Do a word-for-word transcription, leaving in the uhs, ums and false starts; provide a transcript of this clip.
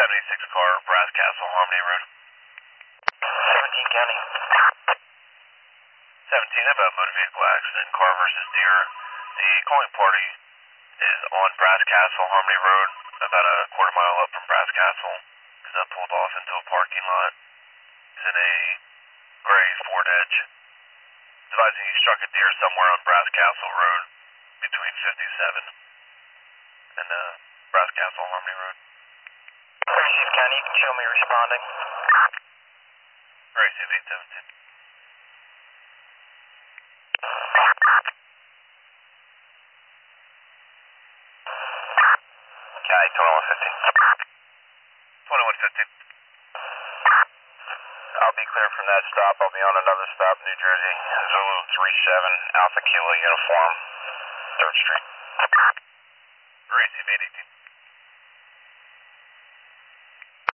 seventy-six car, Brass Castle, Harmony Road. seventeen County. seventeen, about motor vehicle accident, car versus deer. The calling party is on Brass Castle, Harmony Road, about a quarter mile up from Brass Castle. Is that pulled off into a parking lot. Is in a gray Ford Edge. Advising he struck a deer somewhere on Brass Castle Road between fifty-seven and uh, Brass Castle, Harmony Road. thirty-six County, you can show me responding. Gracie of eight seventeen. Okay, twenty-one fifteen. twenty-one fifteen. I'll be clear from that stop. I'll be on another stop, New Jersey. Zulu three seven, Alpha Kilo Uniform, third Street. Gracie of eight eighteen.